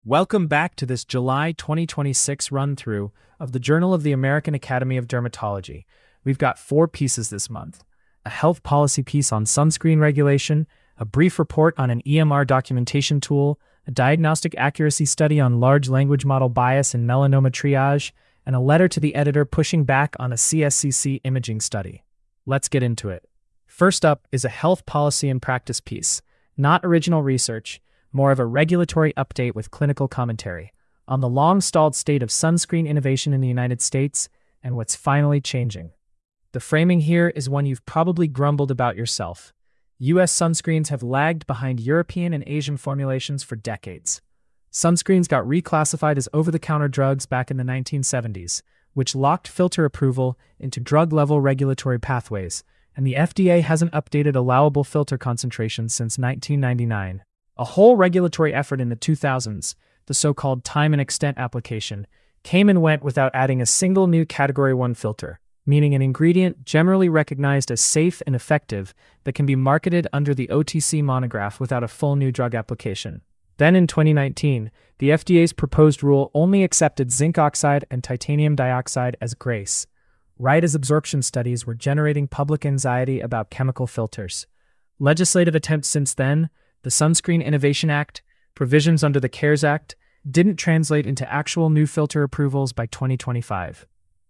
Welcome back to this July 2026 run-through of the Journal of the American Academy of Dermatology. We've got 4 pieces this month: a health policy piece on sunscreen regulation, a brief report on an EMR documentation tool, a diagnostic accuracy study on large language model bias in melanoma triage, and a letter to the editor pushing back on a CSCC imaging study. Let's get into it. First up is a health policy and practice piece, not original research, more of a regulatory update with clinical commentary on the long-stalled state of sunscreen innovation in the United States and what's finally changing. The framing here is one you've probably grumbled about yourself. US sunscreens have lagged behind European and Asian formulations for decades. Sunscreens got reclassified as over-the-counter drugs back in the 1970s, which locked filter approval into drug-level regulatory pathways, and the FDA hasn't updated allowable filter concentrations since 1999. A whole regulatory effort in the 2000s, the so-called time and extent application, came and went without adding a single new Category 1 filter, meaning an ingredient generally recognized as safe and effective that can be marketed under the OTC monograph without a full new drug application. Then in 2019, the FDA's proposed rule only accepted zinc oxide and titanium dioxide as GRACE, right as absorption studies were generating public anxiety about chemical filters. Legislative attempts since then, the Sunscreen Innovation Act, provisions under the CARES Act, didn't translate into actual new filter approvals by 2025.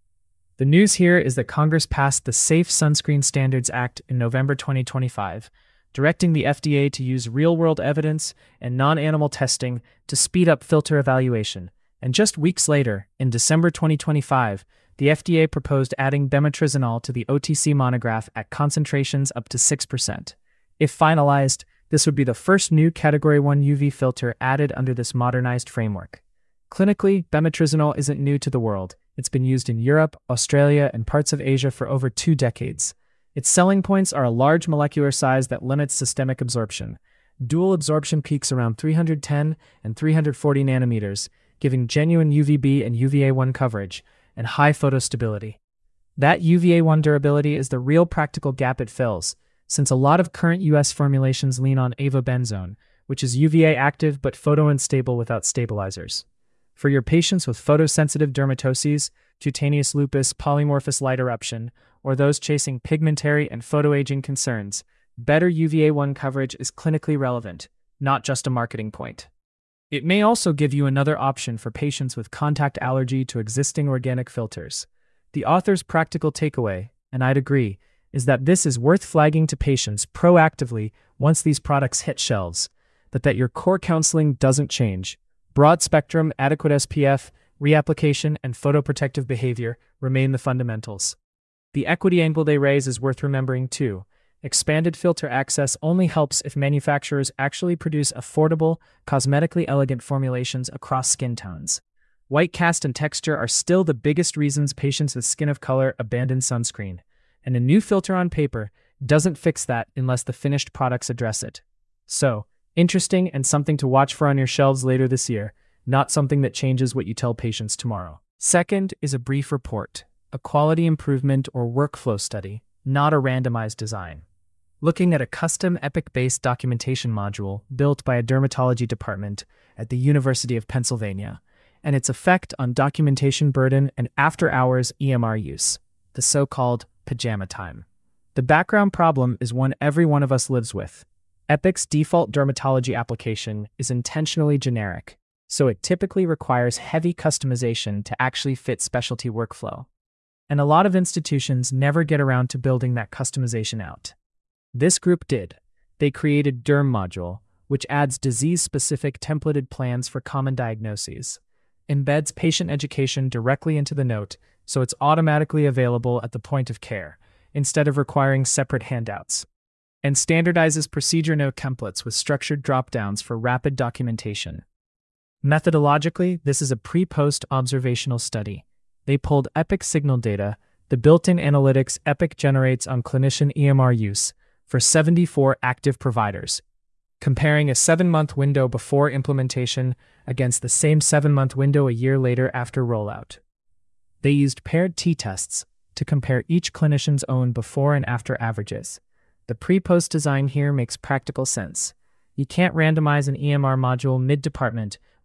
The news here is that Congress passed the Safe Sunscreen Standards Act in November 2025, directing the FDA to use real-world evidence and non-animal testing to speed up filter evaluation. And just weeks later, in December 2025, the FDA proposed adding bemetrizanol to the OTC monograph at concentrations up to 6%. If finalized, this would be the first new Category 1 UV filter added under this modernized framework. Clinically, bemetrizanol isn't new to the world. It's been used in Europe, Australia, and parts of Asia for over 2 decades. Its selling points are a large molecular size that limits systemic absorption, dual absorption peaks around 310 and 340 nanometers, giving genuine UVB and UVA1 coverage, and high photostability. That UVA1 durability is the real practical gap it fills, since a lot of current US formulations lean on avobenzone, which is UVA active but photo-unstable without stabilizers. For your patients with photosensitive dermatoses, cutaneous lupus, polymorphous light eruption, or those chasing pigmentary and photoaging concerns, better UVA1 coverage is clinically relevant, not just a marketing point. It may also give you another option for patients with contact allergy to existing organic filters. The author's practical takeaway, and I'd agree, is that this is worth flagging to patients proactively once these products hit shelves, that your core counseling doesn't change. Broad spectrum, adequate SPF, reapplication, and photoprotective behavior remain the fundamentals. The equity angle they raise is worth remembering too. Expanded filter access only helps if manufacturers actually produce affordable, cosmetically elegant formulations across skin tones. White cast and texture are still the biggest reasons patients with skin of color abandon sunscreen, and a new filter on paper doesn't fix that unless the finished products address it. So, interesting and something to watch for on your shelves later this year, not something that changes what you tell patients tomorrow. Second is a brief report, a quality improvement or workflow study, not a randomized design. Looking at a custom EPIC-based documentation module built by a dermatology department at the University of Pennsylvania, and its effect on documentation burden and after-hours EMR use, the so-called pajama time. The background problem is one every one of us lives with. EPIC's default dermatology application is intentionally generic, so it typically requires heavy customization to actually fit specialty workflow. And a lot of institutions never get around to building that customization out. This group did. They created Derm Module, which adds disease-specific templated plans for common diagnoses, embeds patient education directly into the note so it's automatically available at the point of care, instead of requiring separate handouts, and standardizes procedure note templates with structured drop-downs for rapid documentation. Methodologically, this is a pre-post observational study. They pulled EPIC signal data, the built-in analytics EPIC generates on clinician EMR use, for 74 active providers, comparing a 7-month window before implementation against the same 7-month window a year later after rollout. They used paired t-tests to compare each clinician's own before and after averages. The pre-post design here makes practical sense. You can't randomize an EMR module mid-department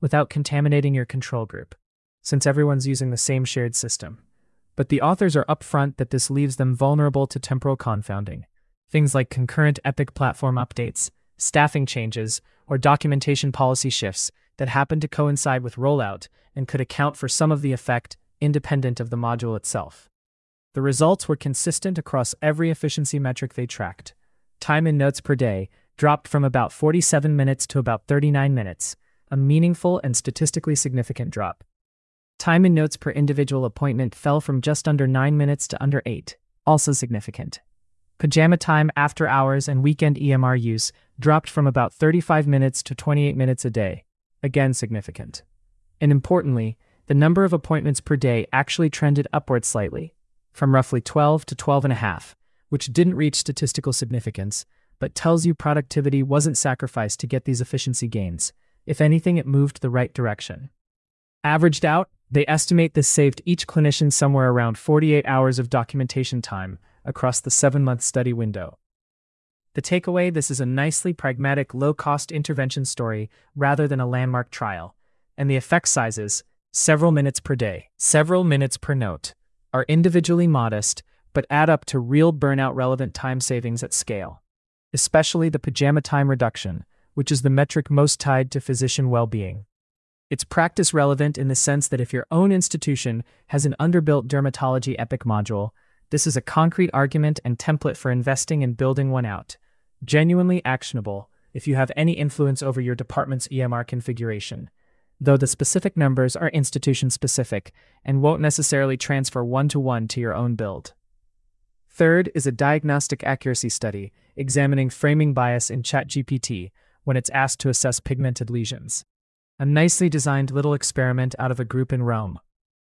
without contaminating your control group, since everyone's using the same shared system. But the authors are upfront that this leaves them vulnerable to temporal confounding. Things like concurrent Epic platform updates, staffing changes, or documentation policy shifts that happen to coincide with rollout and could account for some of the effect independent of the module itself. The results were consistent across every efficiency metric they tracked. Time in notes per day dropped from about 47 minutes to about 39 minutes, a meaningful and statistically significant drop. Time in notes per individual appointment fell from just under 9 minutes to under 8, also significant. Pajama time after hours and weekend EMR use dropped from about 35 minutes to 28 minutes a day, again significant. And importantly, the number of appointments per day actually trended upward slightly, from roughly 12 to 12.5, which didn't reach statistical significance, but tells you productivity wasn't sacrificed to get these efficiency gains. If anything, it moved the right direction. Averaged out, they estimate this saved each clinician somewhere around 48 hours of documentation time across the 7-month study window. The takeaway: this is a nicely pragmatic, low-cost intervention story rather than a landmark trial, and the effect sizes, several minutes per day, several minutes per note, are individually modest but add up to real burnout-relevant time savings at scale. Especially the pajama time reduction, which is the metric most tied to physician well-being. It's practice relevant in the sense that if your own institution has an underbuilt dermatology Epic module, this is a concrete argument and template for investing in building one out. Genuinely actionable if you have any influence over your department's EMR configuration, though the specific numbers are institution-specific and won't necessarily transfer one-to-one to your own build. Third is a diagnostic accuracy study examining framing bias in ChatGPT when it's asked to assess pigmented lesions. A nicely designed little experiment out of a group in Rome.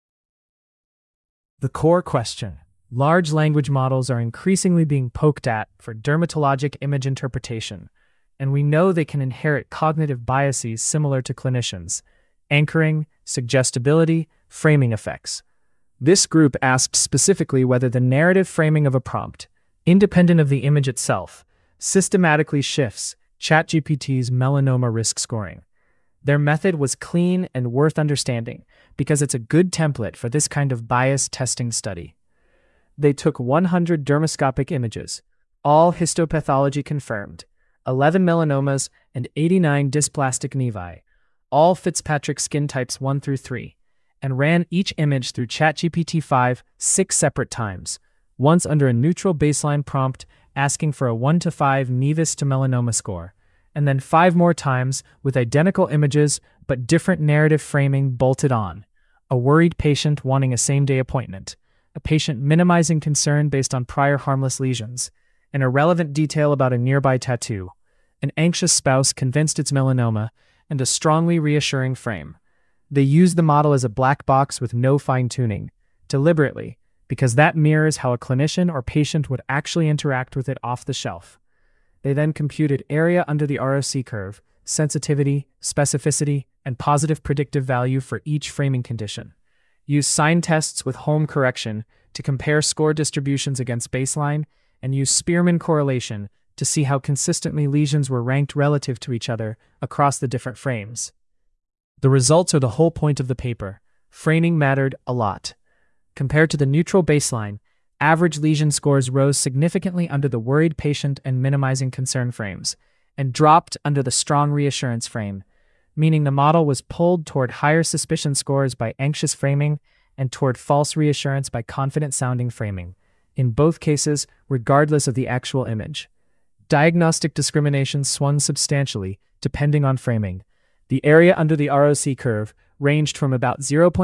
The core question: large language models are increasingly being poked at for dermatologic image interpretation, and we know they can inherit cognitive biases similar to clinicians: anchoring, suggestibility, framing effects. This group asked specifically whether the narrative framing of a prompt, independent of the image itself, systematically shifts ChatGPT's melanoma risk scoring. Their method was clean and worth understanding because it's a good template for this kind of bias testing study. They took 100 dermoscopic images, all histopathology confirmed, 11 melanomas, and 89 dysplastic nevi, all Fitzpatrick skin types 1 through 3, and ran each image through ChatGPT 6 separate times, once under a neutral baseline prompt asking for a 1 to 5 nevus to melanoma score, and then 5 more times with identical images but different narrative framing bolted on: a worried patient wanting a same-day appointment, a patient minimizing concern based on prior harmless lesions, an irrelevant detail about a nearby tattoo, an anxious spouse convinced it's melanoma, and a strongly reassuring frame. They used the model as a black box with no fine-tuning, deliberately, because that mirrors how a clinician or patient would actually interact with it off the shelf. They then computed area under the ROC curve, sensitivity, specificity, and positive predictive value for each framing condition. Used sign tests with home correction to compare score distributions against baseline, and used Spearman correlation to see how consistently lesions were ranked relative to each other across the different frames. The results are the whole point of the paper. Framing mattered a lot. Compared to the neutral baseline, average lesion scores rose significantly under the worried patient and minimizing concern frames, and dropped under the strong reassurance frame, meaning the model was pulled toward higher suspicion scores by anxious framing and toward false reassurance by confident-sounding framing, in both cases regardless of the actual image. Diagnostic discrimination swung substantially, depending on framing. The area under the ROC curve ranged from about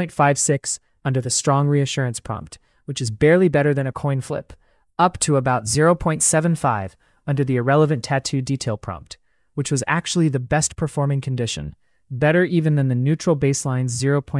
0.56 under the strong reassurance prompt, which is barely better than a coin flip, up to about 0.75 under the irrelevant tattoo detail prompt, which was actually the best performing condition, better even than the neutral baseline's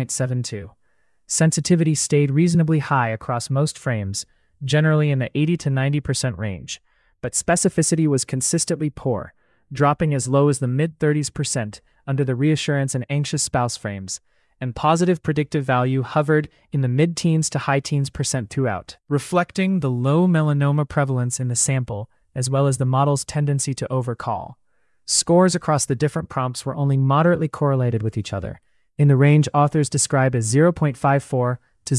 0.72. Sensitivity stayed reasonably high across most frames, generally in the 80 to 90% range, but specificity was consistently poor, dropping as low as the mid-30s% under the reassurance and anxious spouse frames, and positive predictive value hovered in the mid-teens to high-teens% throughout, reflecting the low melanoma prevalence in the sample as well as the model's tendency to overcall. Scores across the different prompts were only moderately correlated with each other, in the range authors describe as 0.54 to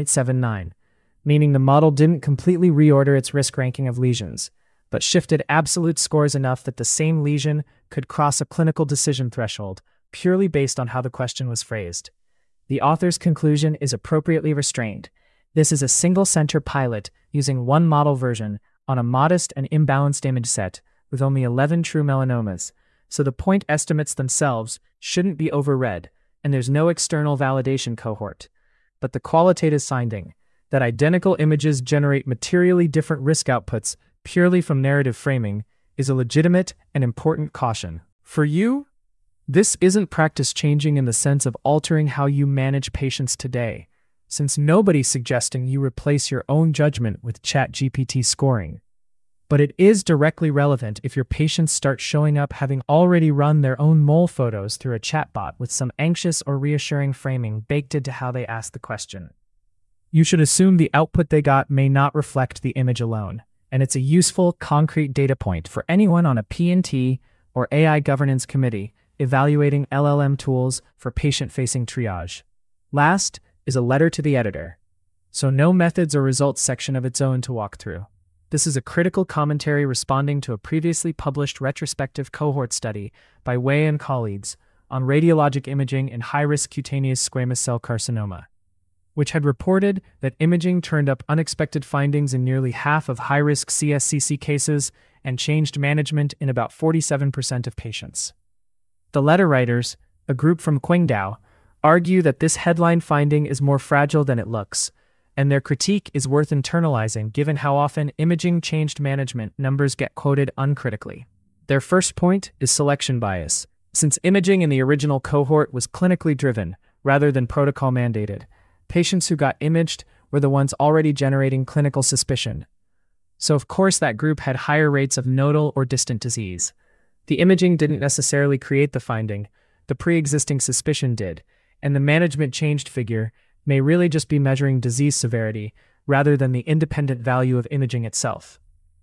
0.79, meaning the model didn't completely reorder its risk ranking of lesions, but shifted absolute scores enough that the same lesion could cross a clinical decision threshold, purely based on how the question was phrased. The author's conclusion is appropriately restrained. This is a single-center pilot using one model version on a modest and imbalanced image set with only 11 true melanomas, so the point estimates themselves shouldn't be overread, and there's no external validation cohort. But the qualitative finding, that identical images generate materially different risk outputs purely from narrative framing, is a legitimate and important caution. For you, this isn't practice changing in the sense of altering how you manage patients today, since nobody's suggesting you replace your own judgment with ChatGPT scoring. But it is directly relevant if your patients start showing up having already run their own mole photos through a chatbot with some anxious or reassuring framing baked into how they ask the question. You should assume the output they got may not reflect the image alone, and it's a useful, concrete data point for anyone on a P&T or AI governance committee evaluating LLM tools for patient-facing triage. Last is a letter to the editor. So no methods or results section of its own to walk through. This is a critical commentary responding to a previously published retrospective cohort study by Wei and colleagues on radiologic imaging in high-risk cutaneous squamous cell carcinoma, which had reported that imaging turned up unexpected findings in nearly half of high-risk CSCC cases and changed management in about 47% of patients. The letter writers, a group from Qingdao, argue that this headline finding is more fragile than it looks, and their critique is worth internalizing given how often imaging changed management numbers get quoted uncritically. Their first point is selection bias. Since imaging in the original cohort was clinically driven rather than protocol mandated, patients who got imaged were the ones already generating clinical suspicion. So of course that group had higher rates of nodal or distant disease. The imaging didn't necessarily create the finding, the pre-existing suspicion did, and the management changed figure may really just be measuring disease severity rather than the independent value of imaging itself.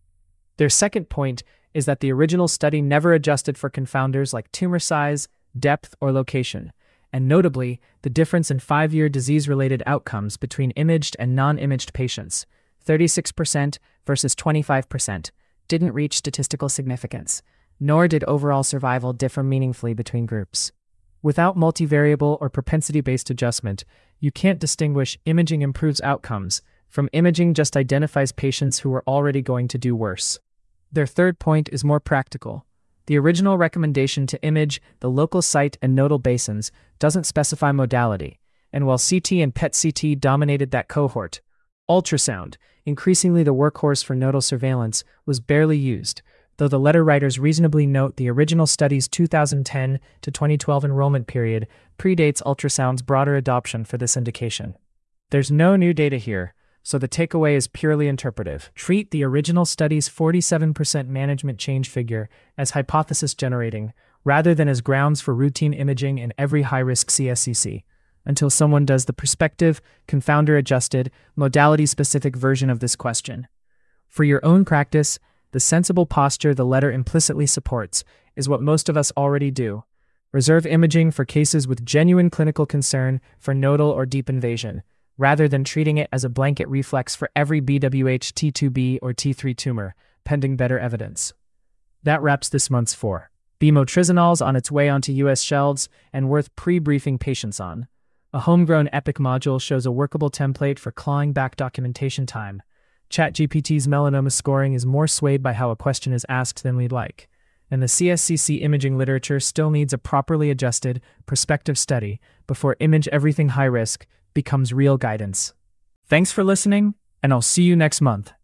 Their second point is that the original study never adjusted for confounders like tumor size, depth, or location, and notably, the difference in 5-year disease-related outcomes between imaged and non-imaged patients, 36% versus 25%, didn't reach statistical significance, nor did overall survival differ meaningfully between groups. Without multivariable or propensity-based adjustment, you can't distinguish imaging improves outcomes from imaging just identifies patients who are already going to do worse. Their third point is more practical. The original recommendation to image the local site and nodal basins doesn't specify modality, and while CT and PET-CT dominated that cohort, ultrasound, increasingly the workhorse for nodal surveillance, was barely used, though the letter writers reasonably note the original study's 2010 to 2012 enrollment period predates ultrasound's broader adoption for this indication. There's no new data here, so the takeaway is purely interpretive. Treat the original study's 47% management change figure as hypothesis generating, rather than as grounds for routine imaging in every high-risk CSCC, until someone does the prospective, confounder-adjusted, modality-specific version of this question. For your own practice, the sensible posture the letter implicitly supports is what most of us already do. Reserve imaging for cases with genuine clinical concern for nodal or deep invasion, rather than treating it as a blanket reflex for every BWH T2B or T3 tumor, pending better evidence. That wraps this month's 4. Motrizonal's on its way onto US shelves and worth pre-briefing patients on. A homegrown EPIC module shows a workable template for clawing back documentation time. ChatGPT's melanoma scoring is more swayed by how a question is asked than we'd like, and the CSCC imaging literature still needs a properly adjusted, prospective study before image everything high risk becomes real guidance. Thanks for listening, and I'll see you next month.